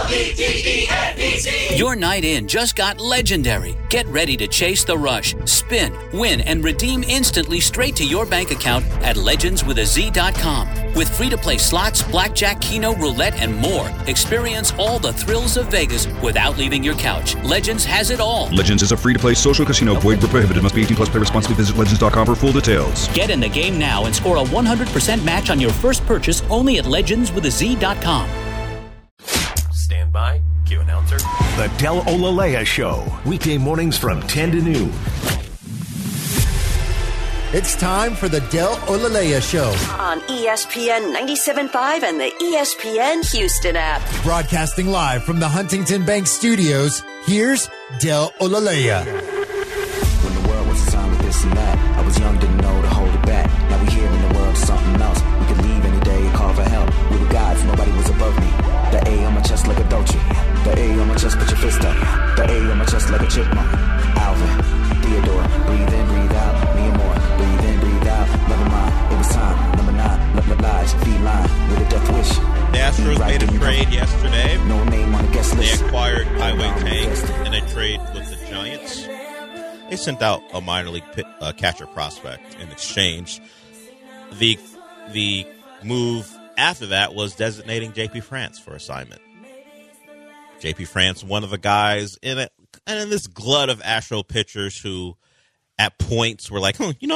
Legends. Your night in just got legendary. Get ready to chase the rush, spin, win, and redeem instantly straight to your bank account at legendswithaz.com. With free-to-play slots, blackjack, keno, roulette, and more. Experience all the thrills of Vegas without leaving your couch. Legends has it all. Legends is a free-to-play social casino. Void where prohibited. Must be 18 plus. Play responsibly. Visit legends.com for full details. Get in the game now and score a 100% match on your first purchase only at legendswithaz.com. Stand by. Cue announcer. The Del Olalea Show. Weekday mornings from 10 to noon. It's time for the Del Olalea Show. On ESPN 97.5 and the ESPN Houston app. Broadcasting live from the Huntington Bank Studios, here's Del Olalea. When the world was assigned with this and that, I was young, didn't know to hold it back. Now we here in the world, something else. We could leave any day and call for help. We were gods, nobody was above me. The A on my chest like a Dolce. The A on my chest, put your fist up. The A on my chest like a chipmunk. Alvin, Theodore, breathe in, breathe out. Me and more, breathe in, breathe out. Never mind, it was time. Number 9, lies, feline, with a death wish. The Astros made a trade yesterday. No name on the guest list. They acquired Highway Tank in a trade with the Giants. They sent out a minor league catcher prospect in exchange. The move after that was designating J.P. France for assignment. J.P. France, one of the guys in this glut of Astro pitchers who at points were like,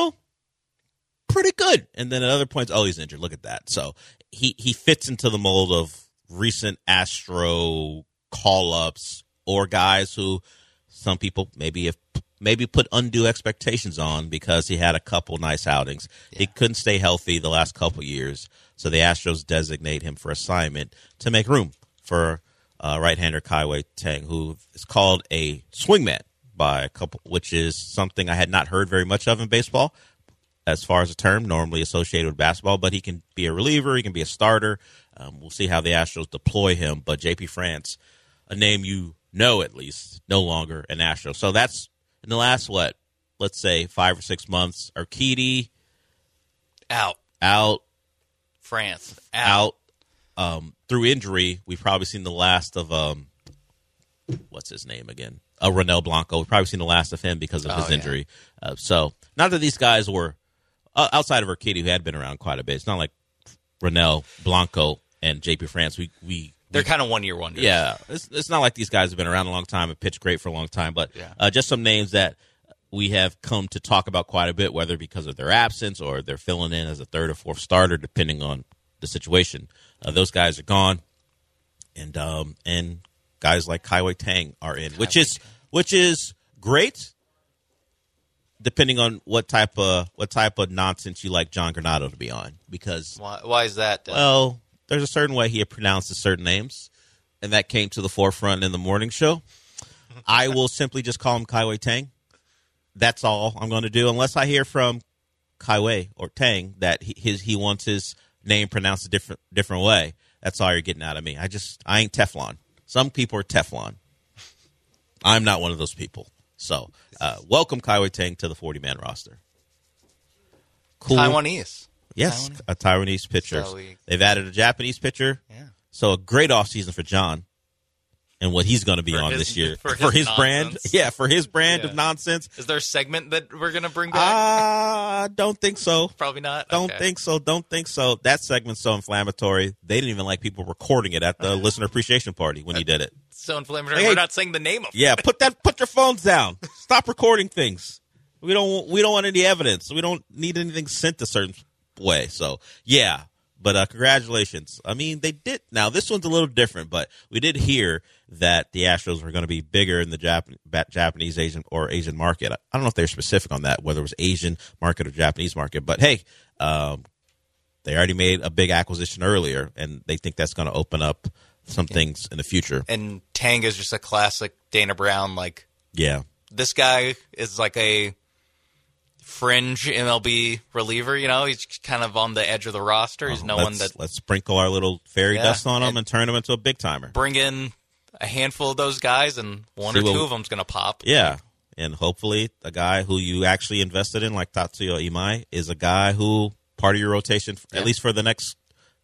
pretty good. And then at other points, he's injured. Look at that. So he fits into the mold of recent Astro call-ups or guys who some people maybe put undue expectations on because he had a couple nice outings. Yeah. He couldn't stay healthy the last couple years, so the Astros designate him for assignment to make room for right-hander Kai-Wei Tang, who is called a swingman by a couple, which is something I had not heard very much of in baseball as far as a term normally associated with basketball, but he can be a reliever, he can be a starter. We'll see how the Astros deploy him, but J.P. France, a name you know at least, no longer an Astro. So that's in the last, let's say 5 or 6 months, Urquidy out. France out. Through injury, we've probably seen the last of what's his name again? Ronel Blanco. We've probably seen the last of him because of his injury. So not that these guys were outside of Urquidy, who had been around quite a bit. It's not like Ronel Blanco and J.P. France. They're kind of one-year wonders. Yeah, it's not like these guys have been around a long time and pitched great for a long time, but just some names that we have come to talk about quite a bit, whether because of their absence or they're filling in as a third or fourth starter, depending on the situation. Those guys are gone, and guys like Kai-Wei Tang are in, which is great, depending on what type of nonsense you like John Granado to be on. Because why is that? Well, there's a certain way he pronounces certain names, and that came to the forefront in the morning show. I will simply just call him Kai-Wei Tang. That's all I'm going to do, unless I hear from Kai-Wei or Tang that he wants his name pronounced a different way. That's all you're getting out of me. I ain't Teflon. Some people are Teflon. I'm not one of those people. So, welcome Kai-Wei Tang to the 40-man roster. Cool. Taiwanese. Yes, a Taiwanese pitcher. So they've added a Japanese pitcher. Yeah. So a great offseason for John and what he's going to be on this year. For his brand. Yeah, for his brand of nonsense. Is there a segment that we're going to bring back? Don't think so. Probably not? Don't think so. That segment's so inflammatory. They didn't even like people recording it at the listener appreciation party when he did it. So inflammatory. We're not saying the name of it. Yeah, put your phones down. Stop recording things. We don't want any evidence. We don't need anything sent a certain way. So, yeah. But congratulations. I mean, they did. Now, this one's a little different, but we did hear that the Astros were going to be bigger in the Japanese Asian market. I don't know if they're specific on that, whether it was Asian market or Japanese market. But, hey, they already made a big acquisition earlier, and they think that's going to open up some things in the future. And Tang is just a classic Dana Brown, this guy is like a fringe MLB reliever, he's kind of on the edge of the roster. He's let's sprinkle our little fairy dust on him and turn him into a big timer. Bring in a handful of those guys, and one or two of them's going to pop. Yeah, and hopefully a guy who you actually invested in, like Tatsuya Imai, is a guy who part of your rotation, at least for the next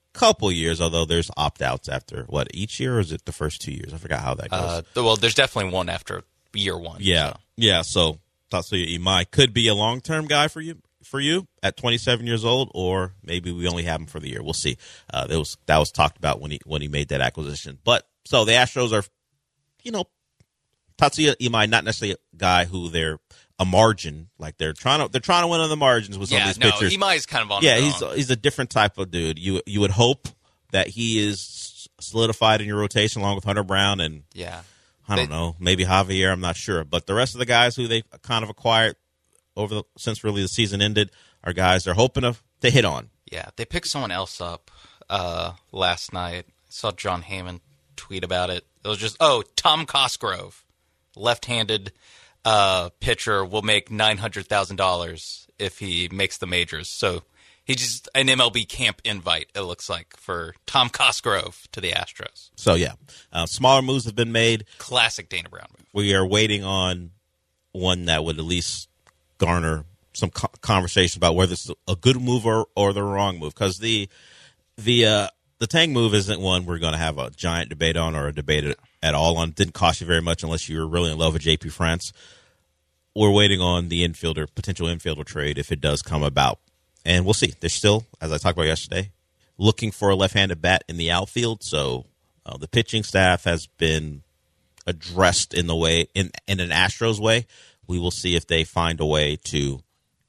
couple years, although there's opt-outs after, each year, or is it the first 2 years? I forgot how that goes. Well, there's definitely one after year one. Yeah, so. Yeah, so Tatsuya Imai could be a long-term guy for you at 27 years old, or maybe we only have him for the year. We'll see. That was talked about when he made that acquisition. But so the Astros are, Tatsuya Imai, not necessarily a guy who they're a margin, like they're trying to win on the margins with some of these pitchers. Imai is kind of on. Yeah, his own. He's a different type of dude. You would hope that he is solidified in your rotation along with Hunter Brown and I don't know, maybe Javier. I'm not sure, but the rest of the guys who they kind of acquired since really the season ended are guys they're hoping to hit on. Yeah, they picked someone else up last night. I saw John Heyman tweet about it. It was just Tom Cosgrove, left-handed pitcher, will make $900,000 if he makes the majors. So he's just an MLB camp invite, it looks like, for Tom Cosgrove to the Astros. So, smaller moves have been made. Classic Dana Brown move. We are waiting on one that would at least garner some conversation about whether it's a good move or the wrong move. Because the Tang move isn't one we're going to have a giant debate on or a debate at all on. It didn't cost you very much unless you were really in love with JP France. We're waiting on the potential infielder trade if it does come about. And we'll see. They're still, as I talked about yesterday, looking for a left-handed bat in the outfield. So the pitching staff has been addressed in an Astros way. We will see if they find a way to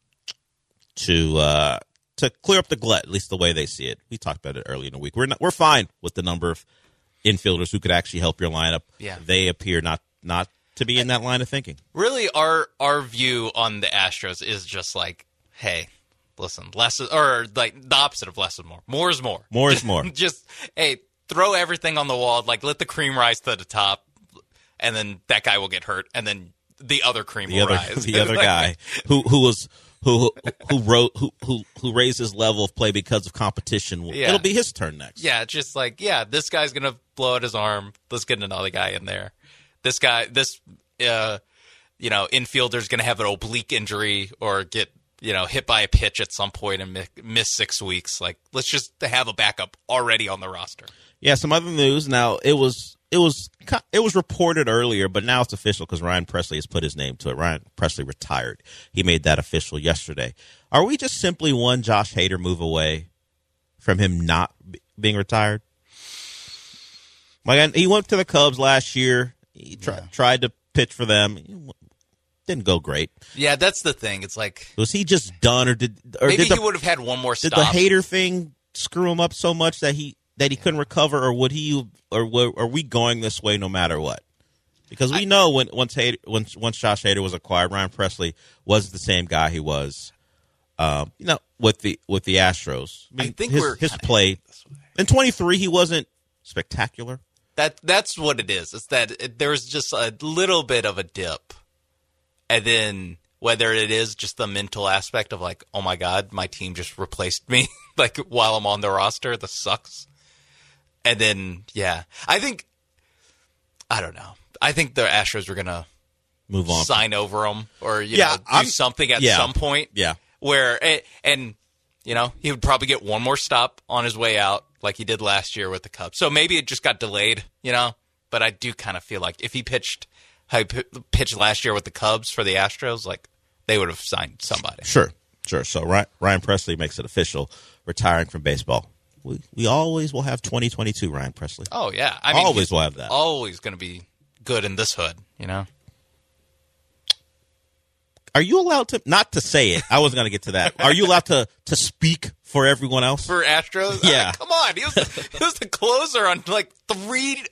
clear up the glut, at least the way they see it. We talked about it earlier in the week. We're fine with the number of infielders who could actually help your lineup. Yeah. They appear not to be in that line of thinking. Really, our view on the Astros is just like, hey, listen, less is, or like the opposite of less is more. More is more. More is more. Just, hey, throw everything on the wall. Like, let the cream rise to the top, and then that guy will get hurt, and then the other cream will rise. The other guy who raised his level of play because of competition. It'll be his turn next. Yeah, just like, this guy's gonna blow out his arm. Let's get another guy in there. This infielder's gonna have an oblique injury or get hit by a pitch at some point and miss 6 weeks. Like, let's just have a backup already on the roster. Yeah, some other news. Now it was reported earlier, but now it's official because Ryan Presley has put his name to it. Ryan Presley retired. He made that official yesterday. Are we just simply one Josh Hader move away from him not being retired? Like, he went to the Cubs last year. He tried to pitch for them. Didn't go great. Yeah, that's the thing. It's like, was he just done, maybe he would have had one more stop? Did the Hader thing screw him up so much that he couldn't recover, or are we going this way no matter what? Because we know once Josh Hader was acquired, Ryan Presley was the same guy he was, with the Astros. I think his play in 23, he wasn't spectacular. That's what it is. It's that there was just a little bit of a dip, and then whether it is just the mental aspect of like, oh my God, my team just replaced me, like while I'm on the roster, this sucks. And then, I don't know. I think the Astros were going to move on, sign over him, or, do something at some point. Yeah. Where, and he would probably get one more stop on his way out like he did last year with the Cubs. So maybe it just got delayed, but I do kind of feel like if he pitched last year with the Cubs for the Astros, like they would have signed somebody. Sure. So Ryan Presley makes it official, retiring from baseball. We always will have 2022 Ryan Presley. Oh, yeah. I mean, always will have that. Always going to be good in this hood, Are you allowed to, not to say it, I wasn't going to get to that. Are you allowed to speak for everyone else? For Astros? Yeah. Come on. He was the closer on like 3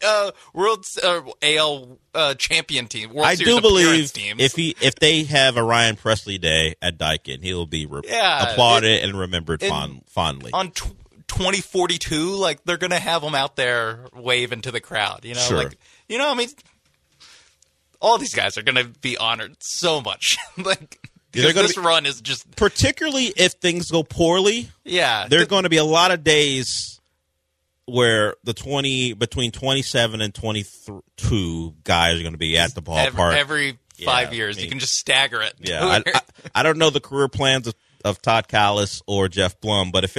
AL champion team. World I Series do believe teams. if they have a Ryan Presley day at Daikin, he'll be applauded and remembered fondly. On 2042, like they're going to have him out there waving to the crowd, Sure. like, I mean, all these guys are going to be honored so much. Like, because this run is just, particularly if things go poorly. Yeah. There are going to be a lot of days where between 27 and 22 guys are going to be at the ballpark. Every 5 years. You can just stagger it. Yeah. I don't know the career plans of Todd Callis or Jeff Blum, but if it's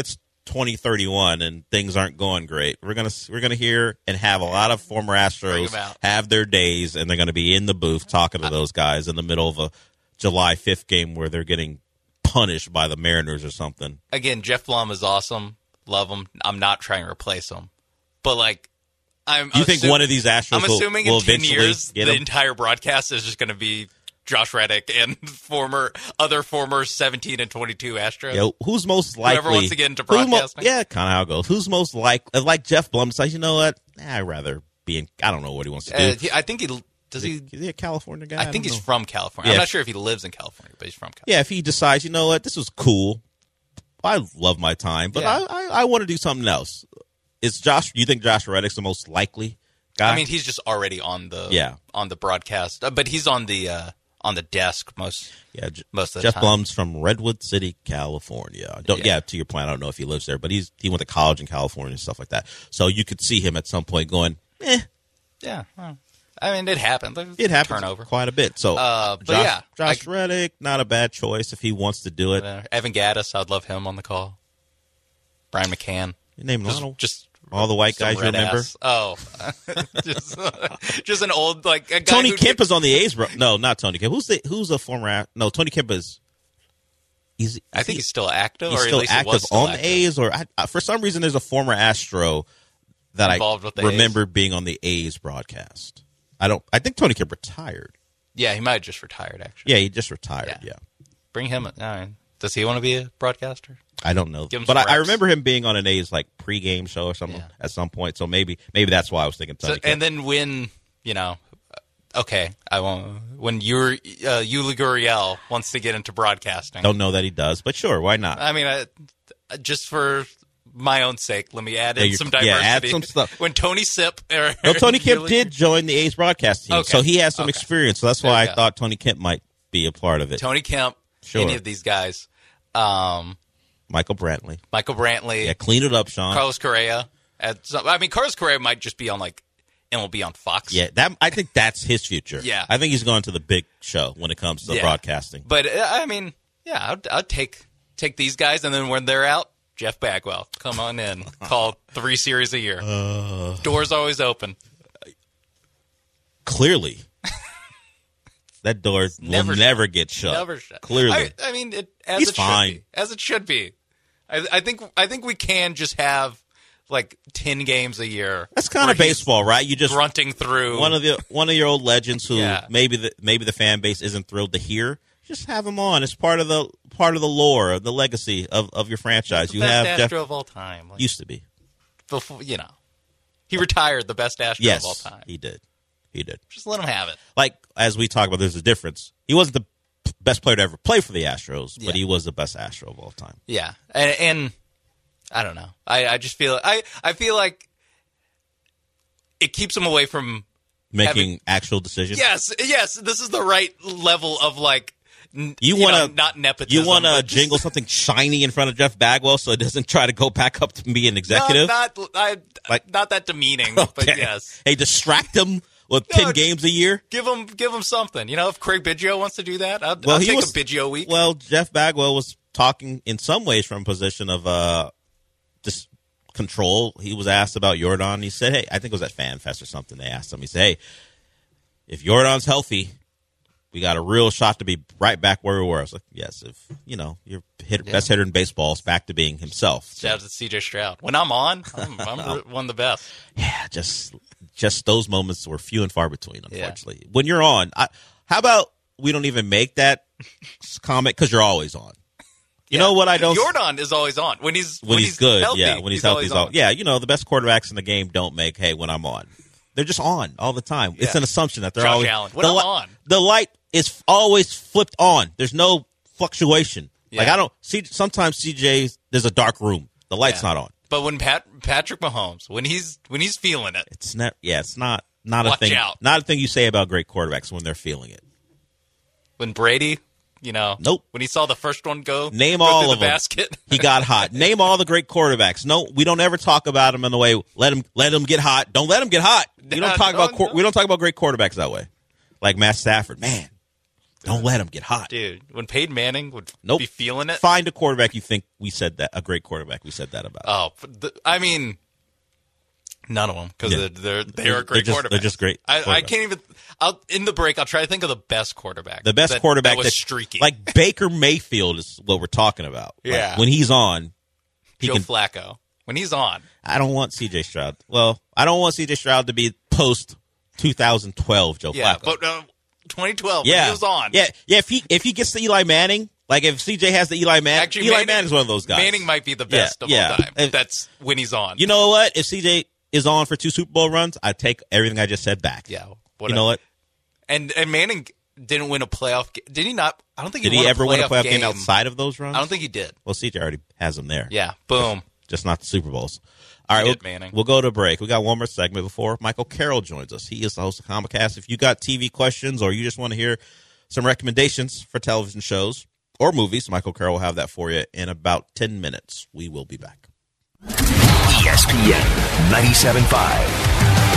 2031 and things aren't going great. We're gonna hear and have a lot of former Astros have their days, and they're gonna be in the booth talking to those guys in the middle of a July 5th game where they're getting punished by the Mariners or something. Again, Jeff Blum is awesome. Love him. I'm not trying to replace him, but like, you think one of these Astros I'm assuming will in 10 eventually years get the him? entire broadcast is just going to be Josh Reddick and other former 17 and 22 Astros. Yeah, who's most likely? Whoever wants to get into broadcasting. Yeah, kind of how it goes. Who's most like Jeff Blum says, you know what? I'd rather be in. I don't know what he wants to do. I think he does. Is he a California guy? I think he's from California. Yeah. I'm not sure if he lives in California, but he's from California. Yeah, if he decides, you know what, this was cool. I love my time, but I want to do something else. You think Josh Reddick's the most likely guy? I mean, he's just already on the broadcast, but he's on the desk most of the time. Jeff Blum's from Redwood City, California. To your point, I don't know if he lives there, but he went to college in California and stuff like that. So you could see him at some point going, Yeah, well, I mean, it happened. It happens turnover quite a bit. So, Josh Reddick, not a bad choice if he wants to do it. Evan Gaddis, I'd love him on the call. Brian McCann. You name just all the white guys you remember? Ass. Oh, just an old a guy. Tony Kemp is on the A's, bro. No, not Tony Kemp. Who's a former? No, Tony Kemp is. I think he's still active. He's or still at least active was still on active. the A's, or for some reason, there's a former Astro that Involved with the remember being on the A's broadcast. I think Tony Kemp retired. Yeah, he might have just retired. Actually, yeah, he just retired. Yeah, bring him. Does he want to be a broadcaster? I don't know, but I remember him being on an A's pregame show or something at some point. So maybe that's why I was thinking Tony Kemp. And then when I won't. When Yuli Gurriel wants to get into broadcasting, don't know that he does, but sure, why not? I mean, just for my own sake, let me add in some diversity. Yeah, add some stuff. When Tony Sipp Tony Kemp did join the A's broadcast team, so he has some experience. So that's why I thought Tony Kemp might be a part of it. Tony Kemp, any of these guys. Michael Brantley. Yeah, clean it up, Sean. Carlos Correa. Carlos Correa might just be on MLB on Fox. Yeah, I think that's his future. Yeah. I think he's going to the big show when it comes to broadcasting. But, I'd take these guys, and then when they're out, Jeff Bagwell, come on in. Call 3 series a year. Door's always open. Clearly. That door will never get shut. Never shut. Clearly. He's fine. As it should be. I think we can just have 10 games a year. That's kind of baseball, right? You just grunting through one of your old legends who maybe the fan base isn't thrilled to hear. Just have him on. It's part of the lore, of the legacy of your franchise. You have Jeff Astro of all time. Used to be. Before, he retired the best Astro of all time. He did. Just let him have it. As we talk about, there's a difference. He wasn't the best player to ever play for the Astros, but he was the best Astro of all time. Yeah, and I don't know. I just feel I feel like it keeps him away from making actual decisions. Yes. This is the right level of you want to not nepotism. You want to jingle something shiny in front of Jeff Bagwell so it doesn't try to go back up to be an executive. Not that demeaning, but yes. Hey, distract him with 10 games a year. Give him something. If Craig Biggio wants to do that, I'll take a Biggio week. Well, Jeff Bagwell was talking in some ways from a position of just control. He was asked about Yordan. He said, "Hey, I think it was at FanFest or something." They asked him. He said, "Hey, if Yordan's healthy, we got a real shot to be right back where we were." I was like, yes, if, your best hitter in baseball is back to being himself. Shout out to C.J. Stroud. When I'm on, I'm one of the best. Yeah, just those moments were few and far between, unfortunately. Yeah. When you're on, how about we don't even make that comment because you're always on? You know what I don't... Yordan is always on. When he's good, healthy, when he's healthy, he's on. Yeah, the best quarterbacks in the game don't make, hey, when I'm on. They're just on all the time. Yeah. It's an assumption that they're Josh always... Allen. When I'm on. The light is always flipped on. There's no fluctuation. Yeah. Sometimes CJ, there's a dark room. The light's not on. But when Patrick Mahomes, when he's feeling it, it's not a thing. Out. Not a thing you say about great quarterbacks when they're feeling it. When Brady, nope. When he saw the first one go all of them. Basket, he got hot. Name all the great quarterbacks. No, we don't ever talk about them in the way let him get hot. Don't let him get hot. We don't talk about great quarterbacks that way. Like Matt Stafford, man. Don't let him get hot. Dude, when Peyton Manning would be feeling it. Find a quarterback you think a great quarterback we said that about. Oh, I mean, none of them because they're a great quarterback. They're just great. I can't even. In the break, I'll try to think of the best quarterback. The best quarterback that was streaky. Like Baker Mayfield is what we're talking about. Yeah. Like when he's on, Joe Flacco. When he's on. I don't want C.J. Stroud. Well, I don't want C.J. Stroud to be post 2012 Joe Flacco. But 2012 when he was on. Yeah. If he gets to Eli Manning, like if C.J. has the Eli Manning, actually, Eli Manning's one of those guys. Manning might be the best of all time. That's when he's on. You know what? If C.J. is on for 2 Super Bowl runs, I take everything I just said back. Yeah. You know what? And Manning didn't win a playoff game. Did he not? I don't think he ever win a playoff game outside of those runs? I don't think he did. Well, C.J. already has him there. Yeah. Boom. Just not the Super Bowls. All right, we'll go to break. We got one more segment before Michael Carroll joins us. He is the host of ComicCast. If you got TV questions or you just want to hear some recommendations for television shows or movies, Michael Carroll will have that for you in about 10 minutes. We will be back. ESPN 97.5.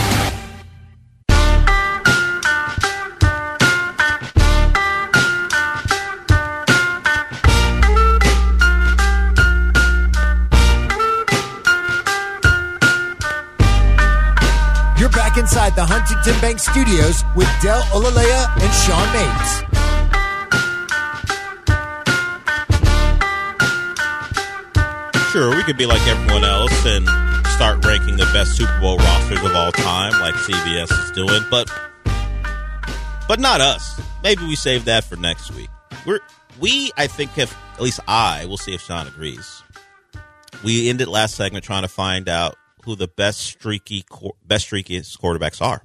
You're back inside the Huntington Bank Studios with Del Olalea and Sean Mapes. Sure, we could be like everyone else and start ranking the best Super Bowl rosters of all time like CBS is doing, but not us. Maybe we save that for next week. I think, at least I, we'll see if Sean agrees. We ended last segment trying to find out who the best streakiest quarterbacks are.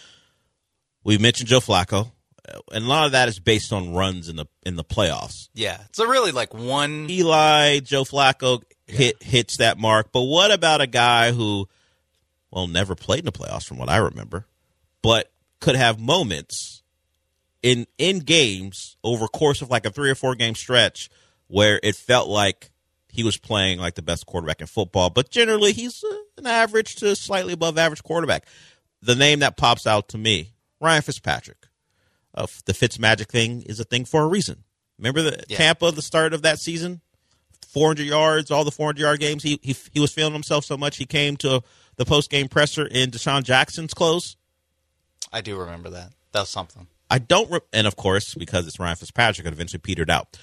We mentioned Joe Flacco, and a lot of that is based on runs in the playoffs. Yeah, so really like one Eli, Joe Flacco hits that mark. But what about a guy who, never played in the playoffs from what I remember, but could have moments in games over a course of like a 3 or 4 game stretch where it felt like he was playing like the best quarterback in football, but generally he's an average to slightly above average quarterback. The name that pops out to me, Ryan Fitzpatrick. The Fitzmagic thing is a thing for a reason. Remember Tampa, the start of that season? 400 yards, all the 400-yard games. He was feeling himself so much he came to the post-game presser in Deshaun Jackson's clothes. I do remember that. That was something. And of course, because it's Ryan Fitzpatrick, it eventually petered out.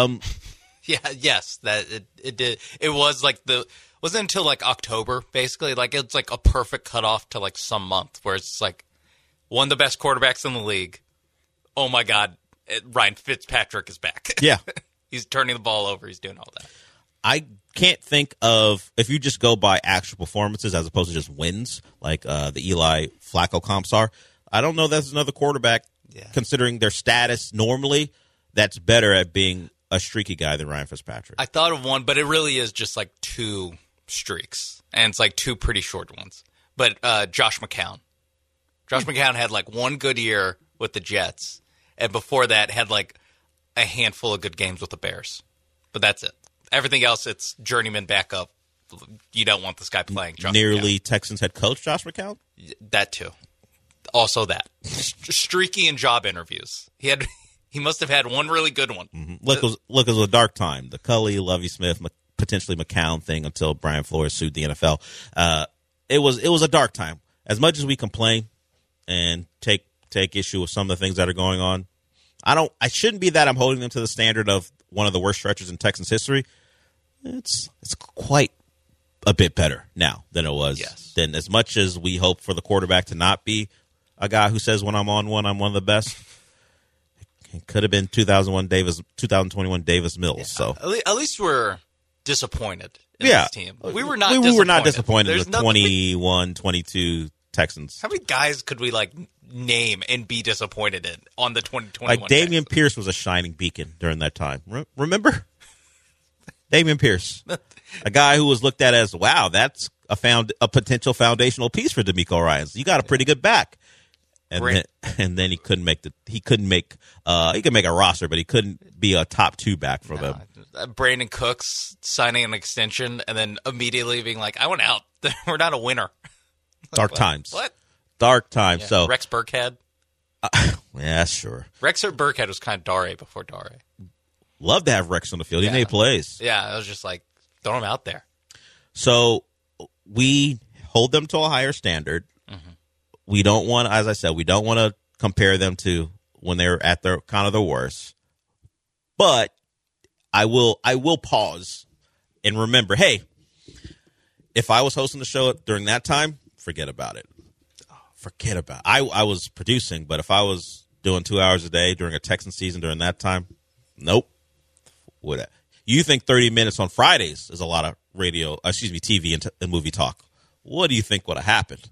Yeah, yes, that it did. It was like wasn't until like October, basically. Like it's like a perfect cutoff to like some month where it's like one of the best quarterbacks in the league. Oh my God, Ryan Fitzpatrick is back. Yeah. He's turning the ball over. He's doing all that. I can't think of, if you just go by actual performances as opposed to just wins, like the Eli Flacco comps are, I don't know that's another quarterback, considering their status normally, that's better at being a streaky guy than Ryan Fitzpatrick. I thought of one, but it really is just like 2 streaks, and it's like 2 pretty short ones. But Josh McCown. Josh McCown had like 1 good year with the Jets, and before that had like a handful of good games with the Bears. But that's it. Everything else, it's journeyman backup. You don't want this guy playing. Josh Nearly McCown. Texans head coach Josh McCown? That too. Also that. Streaky in job interviews. He must have had 1 really good one. Mm-hmm. Look, it was a dark time. The Culley, Lovie Smith, potentially McCown thing until Brian Flores sued the NFL. It was a dark time. As much as we complain and take issue with some of the things that are going on, I shouldn't be that I'm holding them to the standard of one of the worst stretches in Texans history. It's quite a bit better now than it was. Yes. Then, as much as we hope for the quarterback to not be a guy who says when I'm on one, I'm one of the best. It could have been 2021 Davis Mills. Yeah. So at least we're disappointed in this team. We were not. We were not disappointed There's in the 21-22 Texans. How many guys could we like name and be disappointed in on the 2021? Like Dameon Pierce was a shining beacon during that time. Remember? Dameon Pierce, a guy who was looked at as, wow, that's a potential foundational piece for DeMeco Ryans. You got a pretty good back. And then he could make a roster, but he couldn't be a top 2 back for them. Brandon Cooks signing an extension and then immediately being like, I went out. We're not a winner. Dark times. What? Dark times. Yeah. So Rex Burkhead. Yeah, sure. Rexer Burkhead was kind of Dare before Dare. Love to have Rex on the field. He made plays. Yeah, I was just like, throw him out there. So we hold them to a higher standard. Mm-hmm. We don't want, as I said, we don't want to compare them to when they're at their kind of the worst. But I will pause and remember, hey, if I was hosting the show during that time, forget about it. Forget about it. I was producing, but if I was doing 2 hours a day during a Texans season during that time, nope. You think 30 minutes on Fridays is a lot of TV and movie talk. What do you think would have happened?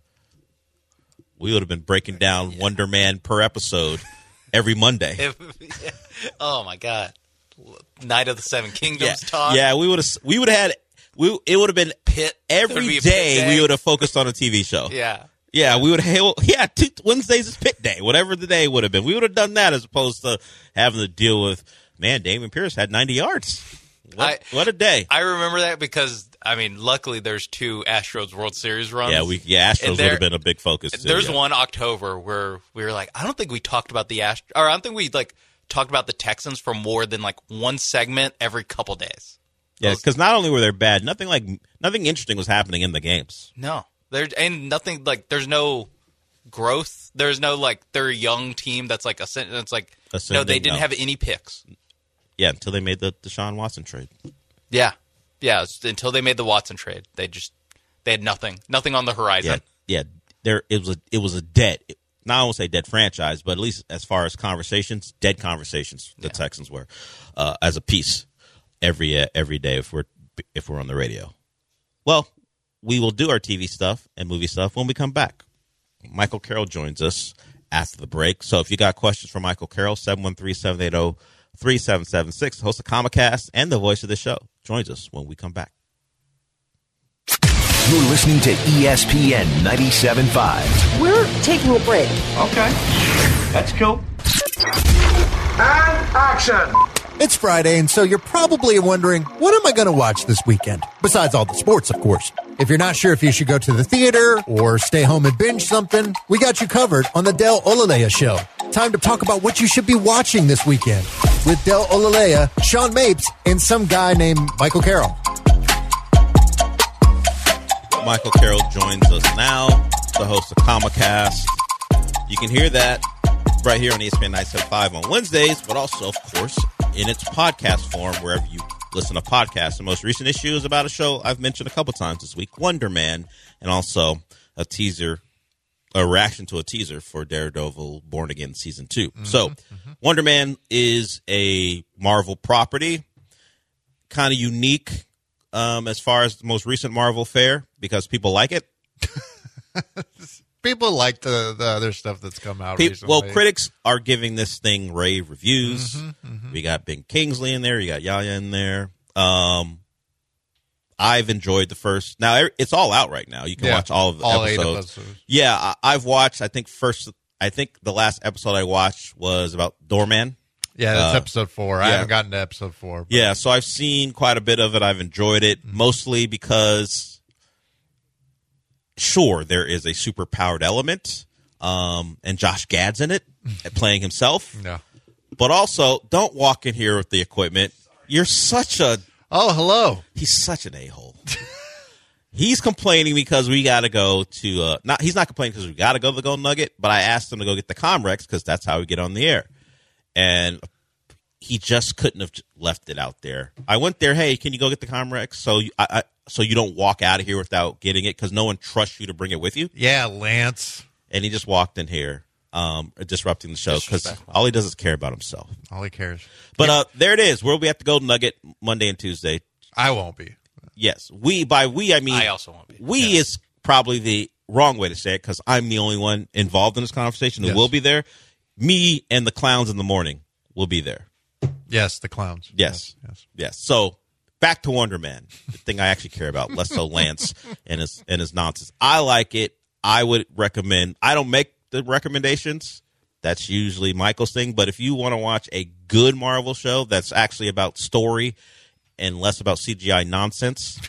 We would have been breaking down Wonder Man per episode every Monday. Oh, my God. Night of the Seven Kingdoms talk. Yeah, we would have had it would have been Pit every day we would have focused on a TV show. Yeah. Yeah, we would have, Wednesdays is Pit Day, whatever the day would have been. We would have done that as opposed to having to deal with, man, Damon Pierce had 90 yards. What a day. I remember that because, luckily there's 2 Astros World Series runs. Astros would have been a big focus too. There's one October where we were like, I don't think we talked about the I don't think we talked about the Texans for more than one segment every couple days. Yeah, because not only were they bad, nothing interesting was happening in the games. No. And nothing there's no growth. There's no they're a young team that's no, they didn't have any picks. Yeah, until they made the Deshaun Watson trade. Yeah, until they made the Watson trade, they had nothing on the horizon. Yeah, it was a dead. Not I won't say dead franchise, but at least as far as conversations, dead conversations. The Texans were as a piece every day if we're on the radio. Well, we will do our TV stuff and movie stuff when we come back. Michael Carroll joins us after the break. So if you got questions for Michael Carroll, 713-780-3776, host of Comicast and the voice of the show, joins us when we come back. You're listening to ESPN 97.5. We're taking a break. Okay. That's cool. And action. It's Friday, and so you're probably wondering, what am I going to watch this weekend? Besides all the sports, of course. If you're not sure if you should go to the theater or stay home and binge something, we got you covered on the Del Olalea Show. Time to talk about what you should be watching this weekend with Del Olalea, Sean Mapes, and some guy named Michael Carroll. Michael Carroll joins us now, the host of Comicast. You can hear that right here on ESPN 97.5 on Wednesdays, but also, of course, in its podcast form, wherever you listen to podcasts. The most recent issue is about a show I've mentioned a couple times this week, Wonder Man, and also a reaction to a teaser for Daredevil Born Again Season 2. So, Wonder Man is a Marvel property, kind of unique as far as the most recent Marvel fare, because people like it. People like the other stuff that's come out recently. Well, critics are giving this thing rave reviews. We got Ben Kingsley in there. You got Yaya in there. I've enjoyed the first. Now, it's all out right now. You can watch all of the episodes. 8 episodes. Yeah, I've watched, I think the last episode I watched was about Doorman. Yeah, that's episode 4. I haven't gotten to episode 4. But. Yeah, so I've seen quite a bit of it. I've enjoyed it, mostly because... Sure, there is a super-powered element, and Josh Gad's in it, playing himself. Yeah. But also, don't walk in here with the equipment. You're such a... Oh, hello. He's such an a-hole. He's complaining because we got to go to... he's not complaining because we got to go to the Golden Nugget, but I asked him to go get the Comrex because that's how we get on the air. And he just couldn't have left it out there. I went there, hey, can you go get the Comrex? So you don't walk out of here without getting it because no one trusts you to bring it with you. Yeah, Lance. And he just walked in here, disrupting the show because all he does is care about himself. All he cares. But there it is. We'll be at the Golden Nugget Monday and Tuesday. I won't be. Yes. By we, I mean... I also won't be. We is probably the wrong way to say it because I'm the only one involved in this conversation who will be there. Me and the clowns in the morning will be there. Yes, the clowns. Yes. So... Back to Wonder Man, the thing I actually care about, less so Lance and his nonsense. I like it. I would recommend. I don't make the recommendations. That's usually Michael's thing. But if you want to watch a good Marvel show that's actually about story and less about CGI nonsense,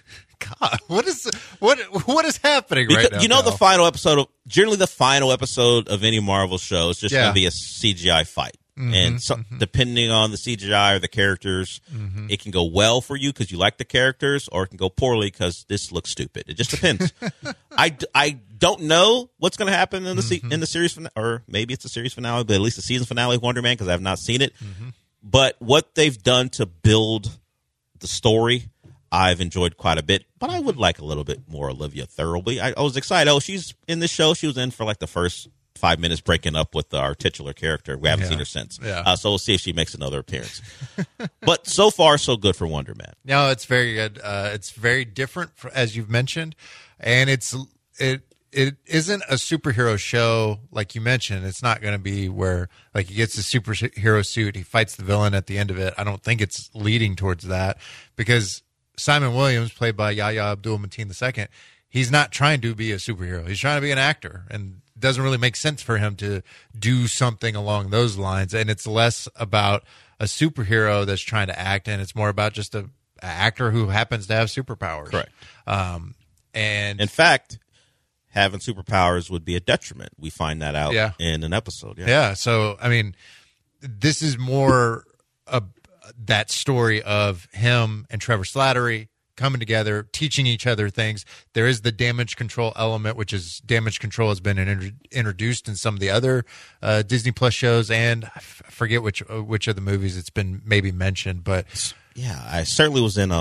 God, what is happening right now? You know, generally the final episode of any Marvel show is just going to be a CGI fight. And depending on the CGI or the characters, it can go well for you because you like the characters, or it can go poorly because this looks stupid. It just depends. I don't know what's going to happen in the series finale, or maybe it's a series finale, but at least the season finale of Wonder Man, because I have not seen it. But what they've done to build the story, I've enjoyed quite a bit. But I would like a little bit more Olivia Thirlby. I was excited. Oh, she's in this show. She was in for like the first 5 minutes breaking up with our titular character. We haven't seen her since. So we'll see if she makes another appearance. But so far, so good for Wonder Man. No, it's very good. It's very different, as you've mentioned. And it isn't a superhero show like you mentioned. It's not going to be where like he gets the superhero suit, he fights the villain at the end of it. I don't think it's leading towards that, because Simon Williams, played by Yahya Abdul-Mateen II, he's not trying to be a superhero. He's trying to be an actor, and it doesn't really make sense for him to do something along those lines. And it's less about a superhero that's trying to act, and it's more about just an actor who happens to have superpowers. Correct. And in fact, having superpowers would be a detriment. We find that out in an episode. Yeah. So, I mean, this is more that story of him and Trevor Slattery coming together, teaching each other things. There is the damage control element, which is damage control has been introduced in some of the other Disney Plus shows, and I forget which of the movies it's been maybe mentioned. But yeah, I certainly was in.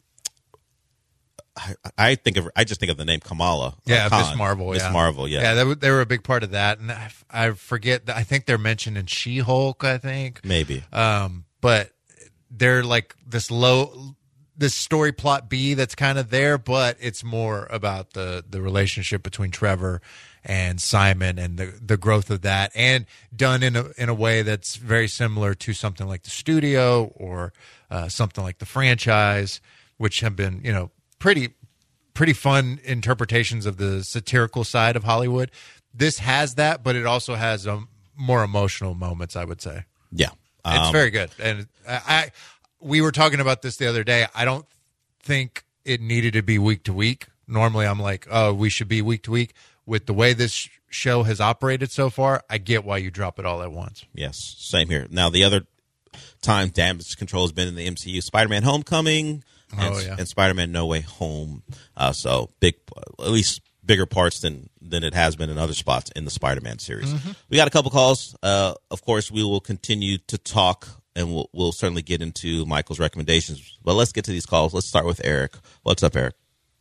I just think of the name Kamala. Yeah, Khan. Miss Marvel. Miss Marvel. Yeah, yeah, they were a big part of that, and I forget. I think they're mentioned in She-Hulk. I think maybe. But they're like this story plot B that's kind of there, but it's more about the relationship between Trevor and Simon and the growth of that, and done in a way that's very similar to something like the studio or something like the franchise, which have been pretty fun interpretations of the satirical side of Hollywood. This has that, but it also has more emotional moments, I would say. Yeah. It's very good. And we were talking about this the other day. I don't think it needed to be week to week. Normally I'm like, oh, we should be week to week. With the way this show has operated so far, I get why you drop it all at once. Yes, same here. Now, the other time damage control has been in the MCU, Spider-Man Homecoming and Spider-Man No Way Home. So big, at least bigger parts than it has been in other spots in the Spider-Man series. We got a couple calls. Of course, we will continue to talk, and we'll certainly get into Michael's recommendations. But let's get to these calls. Let's start with Eric. What's up, Eric?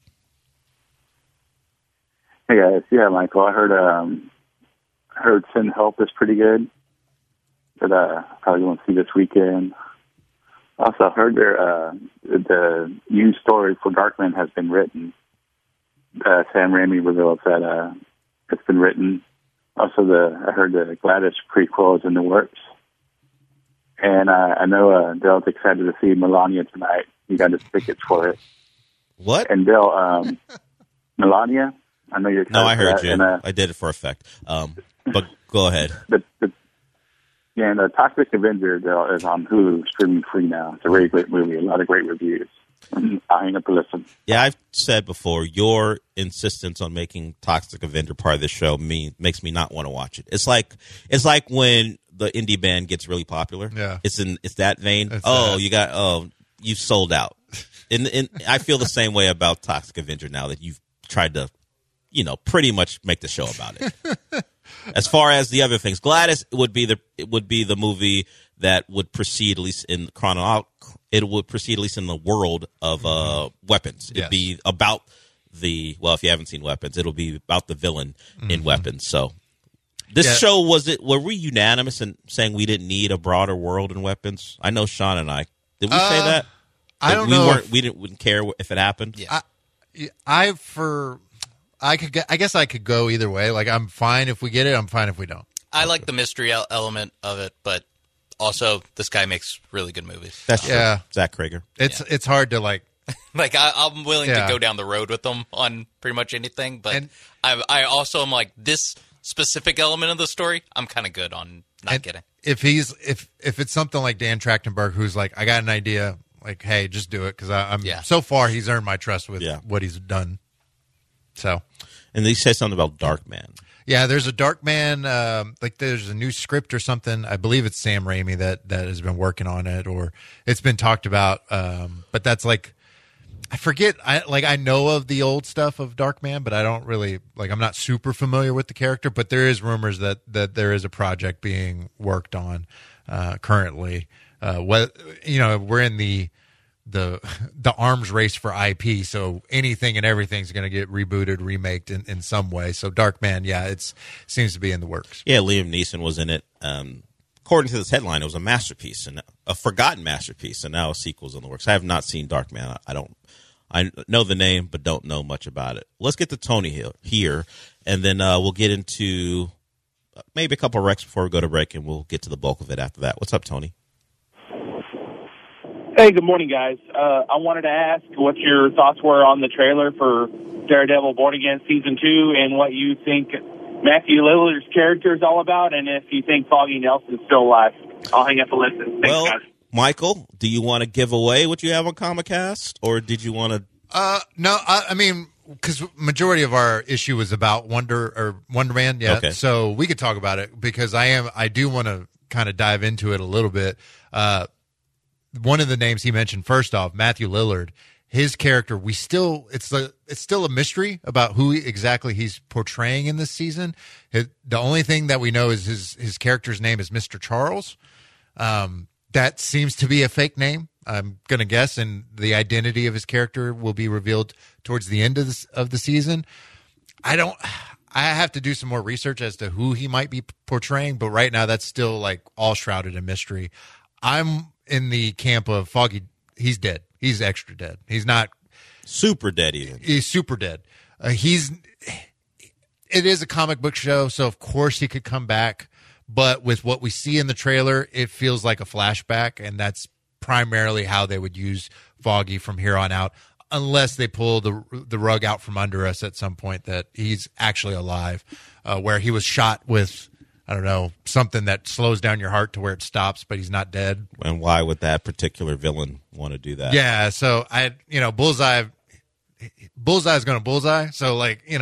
Hey guys, yeah, Michael. I heard Send Help is pretty good, but probably won't see this weekend. Also, I heard the new story for Darkman has been written. Sam Raimi reveals that it's been written. Also, I heard the Gladys prequel is in the works. And I know Dale's excited to see Melania tonight. You got his tickets for it. What? And Dale, Melania, I know you're excited. No, I heard for you. And, I did it for effect. But go ahead. And the Toxic Avenger Dale is on Hulu, streaming free now. It's a really great movie. A lot of great reviews. I'll hang up to listen. Yeah, I've said before, your insistence on making Toxic Avenger part of this show makes me not want to watch it. It's like when the indie band gets really popular. Yeah, it's that vein. You've sold out. And I feel the same way about Toxic Avenger now that you've tried to, pretty much make the show about it. As far as the other things, Gladys would be the movie that would proceed, at least in it would proceed at least in the world of weapons. It'd be about if you haven't seen Weapons, it'll be about the villain in Weapons. So this show, were we unanimous in saying we didn't need a broader world in Weapons? I know Sean and I. Did we say that? I don't know. We wouldn't care if it happened. Yeah. I guess I could go either way. Like, I'm fine if we get it. I'm fine if we don't. I like the mystery element of it, but also this guy makes really good movies. That's true. Zach Krager. It's hard to like. Like, I'm willing to go down the road with them on pretty much anything, but I also am like, this specific element of the story, I'm kind of good on not getting. If it's something like Dan Trachtenberg, who's like, I got an idea, like, hey, just do it, because so far he's earned my trust with what he's done. So, and they say something about Darkman. Yeah, there's a Darkman, like there's a new script or something. I believe it's Sam Raimi that has been working on it, or it's been talked about. But that's like, I forget. I know of the old stuff of Darkman, but I don't really I'm not super familiar with the character. But there is rumors that there is a project being worked on currently. We're in the arms race for IP, so anything and everything's going to get rebooted, remaked in some way. So Darkman, it seems to be in the works. Yeah, Liam Neeson was in it. According to this headline, it was a masterpiece, and a forgotten masterpiece, and now a sequel's in the works. I have not seen Darkman. I know the name, but don't know much about it. Let's get to Tony here, and then we'll get into maybe a couple of recs before we go to break, and we'll get to the bulk of it after that. What's up, Tony? Hey, good morning, guys. I wanted to ask what your thoughts were on the trailer for Daredevil Born Again Season 2 and what you think Matthew Lillard's character is all about, and if you think Foggy Nelson's still alive. I'll hang up and listen. Thanks, guys. Michael, do you want to give away what you have on Comicast, or did you want to? No, I mean, because majority of our issue was about Wonder Man, Okay. So we could talk about it because I do want to kind of dive into it a little bit. One of the names he mentioned, first off, Matthew Lillard, his character, it's still a mystery about who exactly he's portraying in this season. The only thing that we know is his character's name is Mr. Charles. That seems to be a fake name, I'm going to guess, and the identity of his character will be revealed towards the end of the season. I have to do some more research as to who he might be portraying, but right now that's still all shrouded in mystery. I'm in the camp of Foggy. He's dead. He's extra dead. He's not super dead even. He's super dead. It is a comic book show, so of course he could come back. But with what we see in the trailer, it feels like a flashback, and that's primarily how they would use Foggy from here on out, unless they pull the rug out from under us at some point that he's actually alive, where he was shot with, I don't know, something that slows down your heart to where it stops, but he's not dead. And why would that particular villain want to do that? Yeah, so Bullseye's going to bullseye. So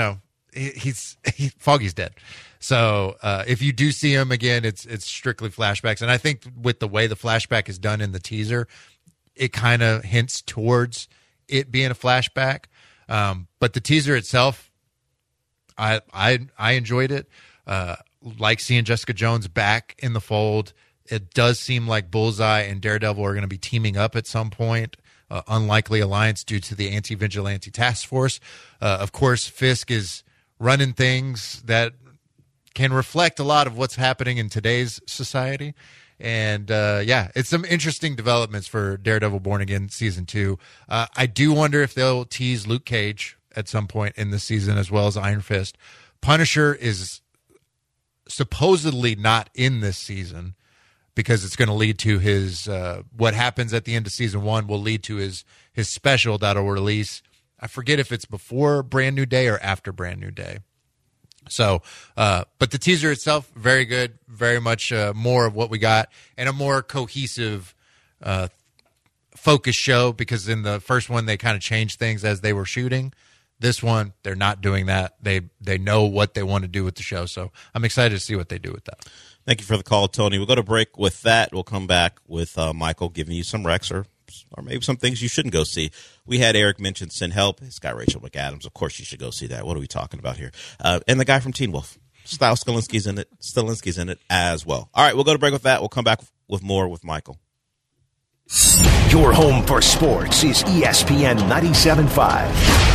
Foggy's dead. So if you do see him again, it's strictly flashbacks. And I think with the way the flashback is done in the teaser, it kind of hints towards it being a flashback. But the teaser itself, I enjoyed it. Like seeing Jessica Jones back in the fold. It does seem like Bullseye and Daredevil are going to be teaming up at some point. Unlikely alliance due to the Anti-Vigilante Task Force. Of course, Fisk is running things that can reflect a lot of what's happening in today's society. And, it's some interesting developments for Daredevil Born Again Season 2. I do wonder if they'll tease Luke Cage at some point in this season, as well as Iron Fist. Punisher is supposedly not in this season because it's going to lead to his what happens at the end of Season 1 will lead to his special that'll release. I forget if it's before Brand New Day or after Brand New Day. So, but the teaser itself, very good, very much more of what we got, and a more cohesive, focused show, because in the first one, they kind of changed things as they were shooting. This one, they're not doing that. They know what they want to do with the show, so I'm excited to see what they do with that. Thank you for the call, Tony. We'll go to break with that. We'll come back with Michael giving you some recs or maybe some things you shouldn't go see. We had Eric mention Send Help. It's got Rachel McAdams. Of course you should go see that. What are we talking about here? And the guy from Teen Wolf. Stiles Stilinski's in it. Stilinski's in it as well. All right, we'll go to break with that. We'll come back with more with Michael. Your home for sports is ESPN 97.5.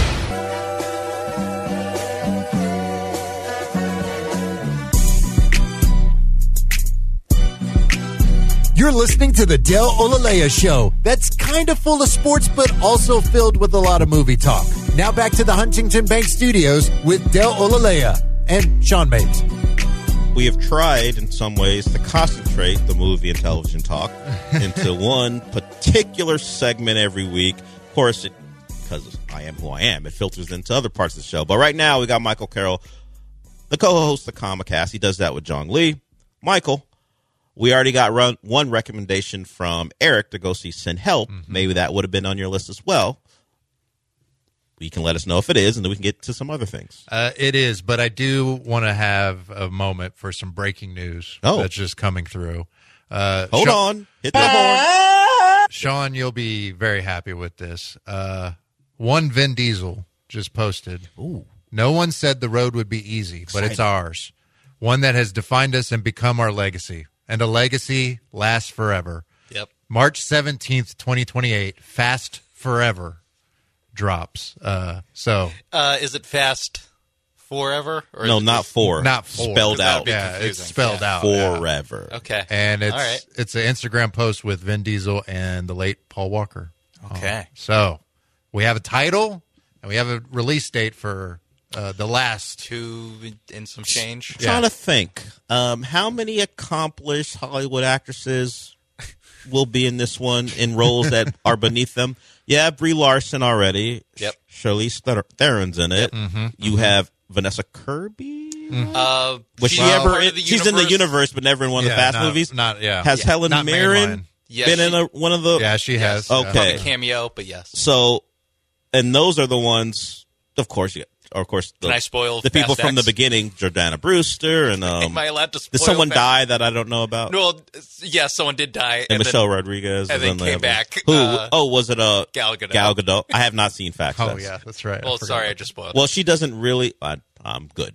You're listening to the Del Olalea Show. That's kind of full of sports, but also filled with a lot of movie talk. Now back to the Huntington Bank Studios with Del Olalea and Sean Mapes. We have tried in some ways to concentrate the movie and television talk into one particular segment every week. Of course, because I am who I am, it filters into other parts of the show. But right now, we got Michael Carroll, the co-host of Comicast. He does that with John Lee. Michael, we already got one recommendation from Eric to go see Send Help. Maybe that would have been on your list as well. You can let us know if it is, and then we can get to some other things. It is, but I do want to have a moment for some breaking news that's just coming through. Hold on. Hit the horn. Sean, you'll be very happy with this. One Vin Diesel just posted. Ooh. No one said the road would be easy, but it's ours. One that has defined us and become our legacy. And a legacy lasts forever. Yep. March 17th, 2028, Fast Forever drops. Is it Fast Forever? Or no, not four. Not four. Spelled out. Yeah, it's spelled out. Forever. Yeah. Okay. And All right. it's an Instagram post with Vin Diesel and the late Paul Walker. Okay. So we have a title and we have a release date for the last 2 and some change. Trying to think. How many accomplished Hollywood actresses will be in this one in roles that are beneath them? Yeah, Brie Larson already. Yep. Charlize Theron's in it. Yep. You have Vanessa Kirby. Was she ever? She's in the universe, but never in one of the Fast movies. Has Helen Mirren been in one of the? Yeah, she has. Okay, probably cameo, but yes. So, and those are the ones. Of course, Can I spoil the people Fast from the X? beginning? Jordana Brewster and Am I allowed to spoil did someone Fast- die that I don't know about? Well, yes, someone did die, and Michelle Rodriguez, and then the came other- back. Who? Was it Gal Gadot? Gal Gadot. I have not seen Fast X. Oh yeah, that's right. Well, sorry, I just spoiled. Well, she doesn't really. I'm good.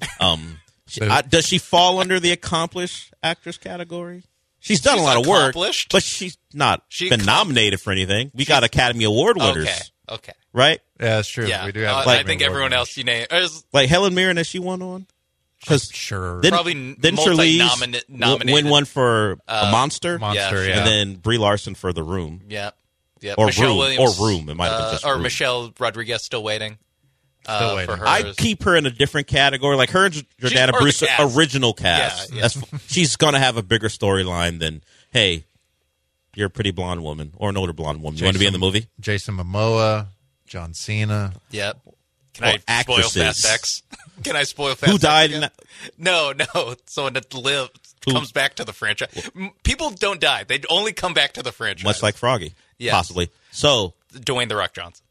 Does she fall under the accomplished actress category? She's done a lot of work, accomplished? but she's not been nominated for anything. We got Academy Award winners, Okay. right? Yeah, that's true. Yeah, We do have. I think everyone else you name Like Helen Mirren, has she won one? Because sure, probably then Charlize nominated. win one for a Monster, Monster, yeah. and then Brie Larson for The Room. Yeah. Or Michelle Room, Williams, or Room. It might have been just or Room. Michelle Rodriguez still waiting. Still waiting. For her. I'd keep her in a different category, like her and Jordana part of the Brewster, cast. original cast. Yeah. She's going to have a bigger storyline than, hey, you're a pretty blonde woman or an older blonde woman. You want to be in the movie? Jason Momoa, John Cena. Yep. Can I actresses. spoil Fast X? Can I spoil Fast X? Who died again? in that? No. Someone that lived comes back to the franchise. People don't die. They only come back to the franchise. Much like Froggy, possibly. So Dwayne The Rock Johnson.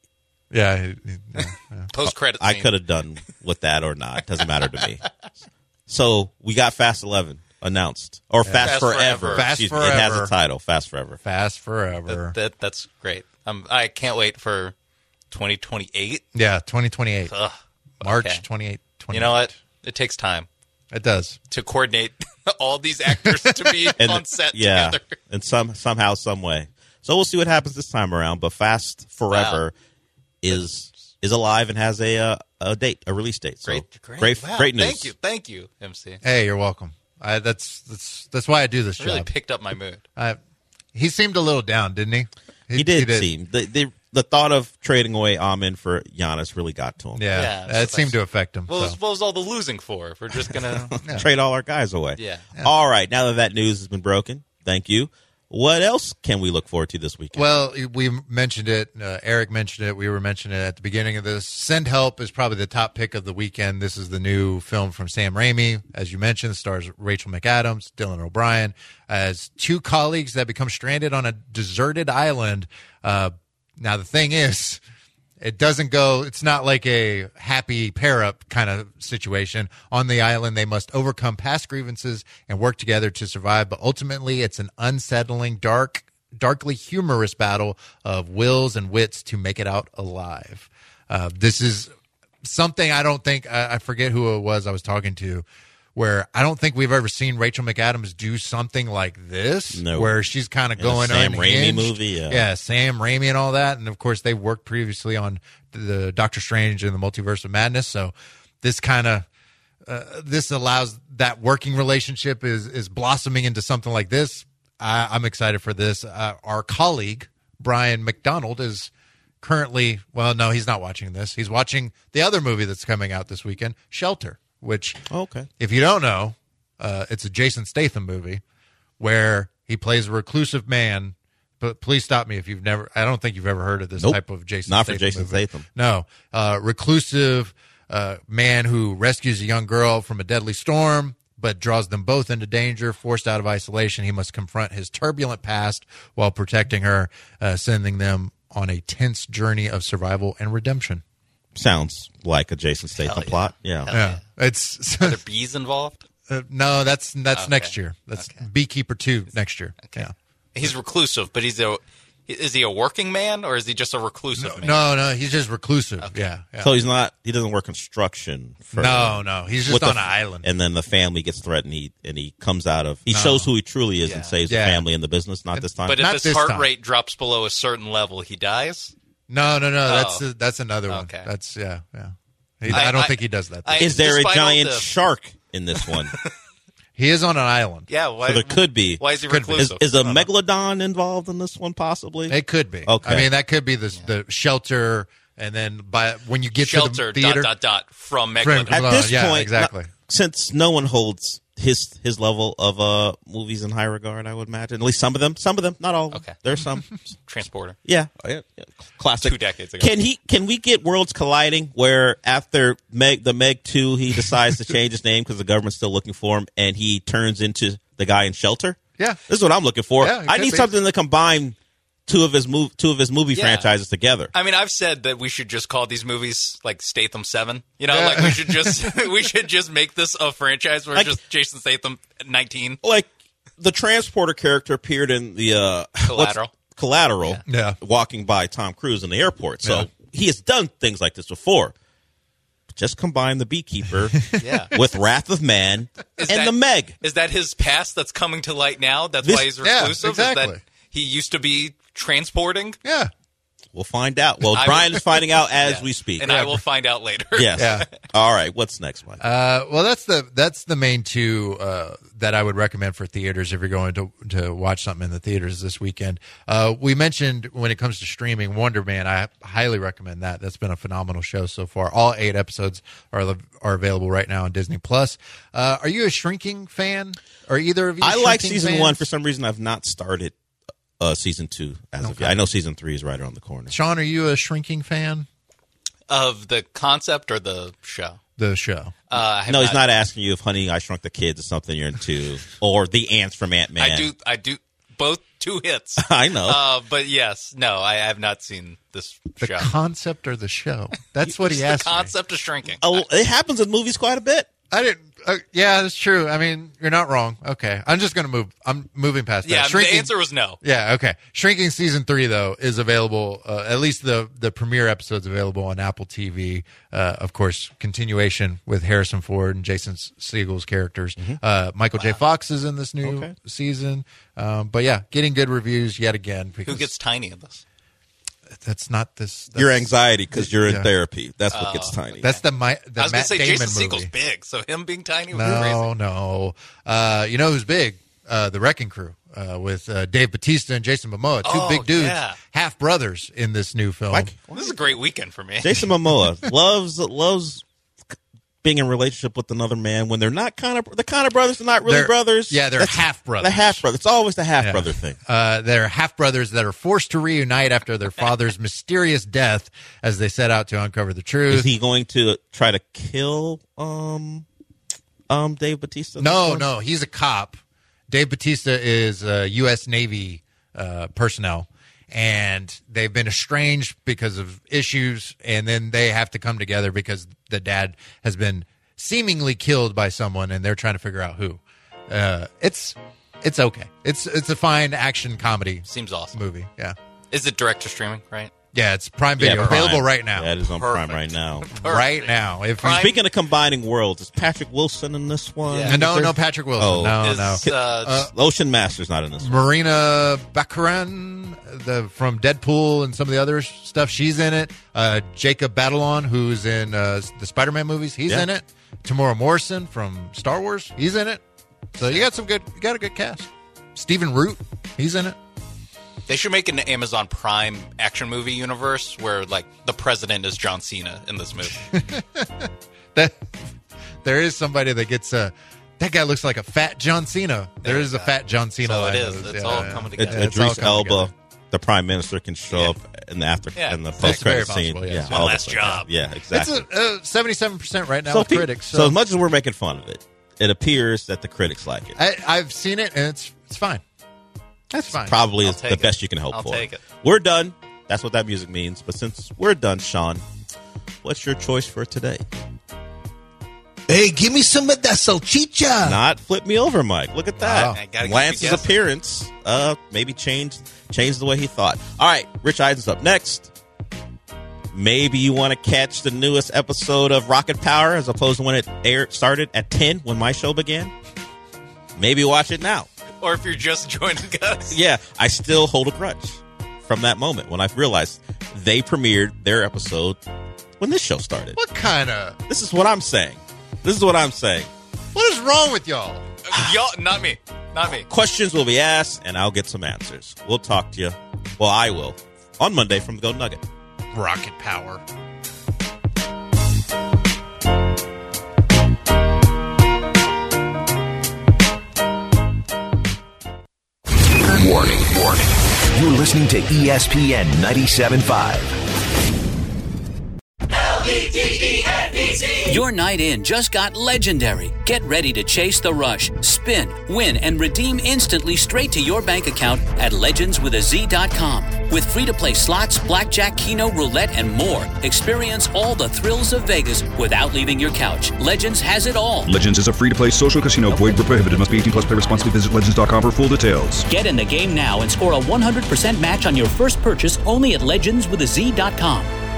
Yeah. Post credits. I could have done with that or not. Doesn't matter to me. So we got Fast 11 announced, or Fast Forever. Fast Excuse me. Forever. It has a title, Fast Forever. Fast Forever. That's great. I can't wait for 2028. Yeah, 2028. Ugh, March okay. 28. You know what? It takes time It does. to coordinate all these actors to be on set together. and somehow, some way. So we'll see what happens this time around. But Fast Forever is alive and has a date, a release date. So Great. Wow. Great news. Thank you, MC. Hey, you're welcome. That's why I do this It really job. picked up my mood. He seemed a little down, didn't he? He did seem the thought of trading away Amin for Giannis really got to him. Yeah, that seemed to affect him. What so. was all the losing for? If we're just gonna Trade all our guys away. Yeah. All right. Now that news has been broken, thank you. What else can we look forward to this weekend? Well, we mentioned it. Eric mentioned it. We were mentioning it at the beginning of this. Send Help is probably the top pick of the weekend. This is the new film from Sam Raimi. As you mentioned, it stars Rachel McAdams, Dylan O'Brien, as two colleagues that become stranded on a deserted island. Now, the thing is, it doesn't go, it's not like a happy pair-up kind of situation. On the island, they must overcome past grievances and work together to survive. But ultimately, it's an unsettling, darkly humorous battle of wills and wits to make it out alive. This is something I don't think, I forget who it was I was talking to, where I don't think we've ever seen Rachel McAdams do something like this, No. where she's kind of going Sam Raimi unhinged. movie, yeah. Sam Raimi and all that. And, of course, they worked previously on the Doctor Strange and the Multiverse of Madness. So this kind of this allows that working relationship is blossoming into something like this. I'm excited for this. Our colleague, Brian McDonald, is currently, well, no, he's not watching this. He's watching the other movie that's coming out this weekend, Shelter, which, if you don't know, it's a Jason Statham movie where he plays a reclusive man. But please stop me if you've never, I don't think you've ever heard of this type of Jason Not Statham for Jason movie. Statham. No. Reclusive man who rescues a young girl from a deadly storm, but draws them both into danger. Forced out of isolation, he must confront his turbulent past while protecting her, sending them on a tense journey of survival and redemption. Sounds like a Jason Statham plot. Yeah. It's Are there bees involved? No, that's next year. That's Beekeeper 2 next year. Okay. Yeah. He's reclusive, but is he a working man or is he just a reclusive man? No, he's just reclusive. Okay. Yeah. So he doesn't work construction. No, he's just on an island. And then the family gets threatened, and he comes out of. He shows who he truly is and saves the family and the business. Not this time. But if his heart rate drops below a certain level, he dies. No. That's another one. Okay. That's yeah. I don't think he does that. Is there a giant shark in this one? He is on an island. Yeah, why, so there could be. Why is he reclusive? Is a megalodon involved in this one, possibly? It could be. Okay. I mean, that could be the shelter, and then when you get to the theater... from megalodon. At this point, exactly. Since no one holds his level of movies in high regard, I would imagine. At least some of them, not all. Okay. There's some. Transporter. Yeah. Classic. 2 decades ago. Can we get worlds colliding where after the Meg 2, he decides to change his name because the government's still looking for him, and he turns into the guy in Shelter? Yeah. This is what I'm looking for. Yeah, I need something to combine two of his movie franchises together. I mean, I've said that we should just call these movies like Statham 7. You know, like we should just make this a franchise where it's just Jason Statham 19. Like the transporter character appeared in the Collateral. Yeah. Walking by Tom Cruise in the airport. So he has done things like this before. Just combine the Beekeeper with Wrath of Man the Meg. Is that his past that's coming to light now? That's why he's reclusive? Yeah, exactly. Is that he used to be transporting? Yeah. We'll find out. Well, Brian is finding out as we speak. And I will find out later. Yes. Yeah. All right. What's next, Mike? Well, that's the main two that I would recommend for theaters if you're going to watch something in the theaters this weekend. We mentioned when it comes to streaming, Wonder Man. I highly recommend that. That's been a phenomenal show so far. All 8 episodes are available right now on Disney Plus. Are you a Shrinking fan? Or either of you? I like Shrinking season fans? 1. For some reason, I've not started season 2 as of yet. I know season 3 is right around the corner. Sean, are you a Shrinking fan? Of the concept or the show? The show. No, he's not asking you if Honey, I Shrunk the Kids is something you're into, or the ants from Ant-Man. I do both 2 hits. I know. But yes, no, I have not seen this show. The concept or the show? That's what he asked me. The concept of Shrinking. Oh, it happens in movies quite a bit. I didn't. Yeah, that's true. I mean, you're not wrong. Okay, I'm just gonna move. I'm moving past that. Yeah, Shrinking, the answer was no. Yeah, okay. Shrinking season 3 though is available. At least the premiere episode's available on Apple TV. Of course, continuation with Harrison Ford and Jason Segel's characters. Michael J. Fox is in this new season. But yeah, getting good reviews yet again. Who gets tiny in this? That's not this. That's, your anxiety because you're in therapy. That's what gets tiny. That's the I was Matt gonna say Damon Jason movie. Segel's big, so him being tiny was crazy. No. You know who's big? The Wrecking Crew with Dave Bautista and Jason Momoa, two big dudes, half brothers in this new film. This is a great weekend for me. Jason Momoa loves being in a relationship with another man when they're not the kind of brothers. They're not really brothers. Yeah, they're half brothers. The half brother. It's always the half brother thing. They're half brothers that are forced to reunite after their father's mysterious death as they set out to uncover the truth. Is he going to try to kill Dave Bautista? No, he's a cop. Dave Bautista is U.S. Navy personnel. And they've been estranged because of issues, and then they have to come together because the dad has been seemingly killed by someone, and they're trying to figure out who. It's okay. It's a fine action comedy. Seems awesome movie. Yeah. Is it direct to streaming? Right. Yeah, it's Prime Video, available right now. Yeah, it is on Prime right now. Right now. Speaking of combining worlds, is Patrick Wilson in this one? Yeah. No, Patrick Wilson. No. Ocean Master's not in this one. Marina Baccarin from Deadpool and some of the other stuff, she's in it. Jacob Batalon, who's in the Spider-Man movies, he's in it. Tamora Morrison from Star Wars, he's in it. So you got a good cast. Stephen Root, he's in it. They should make an Amazon Prime action movie universe where, like, the president is John Cena in this movie. There is somebody that gets that guy looks like a fat John Cena. There is a fat John Cena. So it is. It's all coming together. Idris Elba, the prime minister, can show up in the post-credit scene. Last job. Yeah, exactly. It's 77% right now with critics. So as much as we're making fun of it, it appears that the critics like it. I've seen it, and it's fine. That's fine. Probably is the best you can hope for. I'll take it. We're done. That's what that music means. But since we're done, Sean, what's your choice for today? Hey, give me some of that salchicha. Not flip me over, Mike. Look at that. Wow. Lance's appearance maybe changed the way he thought. All right, Rich Eisen's up next. Maybe you want to catch the newest episode of Rocket Power as opposed to when it started at 10 when my show began. Maybe watch it now. Or if you're just joining us. Yeah, I still hold a grudge from that moment when I realized they premiered their episode when this show started. What kind of... This is what I'm saying. What is wrong with y'all? Y'all, not me. Questions will be asked, and I'll get some answers. We'll talk to you. Well, I will. On Monday from the Golden Nugget. Rocket Power. Warning. You're listening to ESPN 97.5. Your night in just got legendary. Get ready to chase the rush, spin, win, and redeem instantly straight to your bank account at legendswithaz.com. With free-to-play slots, blackjack, keno, roulette, and more. Experience all the thrills of Vegas without leaving your couch. Legends has it all. Legends is a free-to-play social casino. Void where prohibited. Must be 18 plus. Play responsibly. Visit legends.com for full details. Get in the game now and score a 100% match on your first purchase only at legendswithaz.com.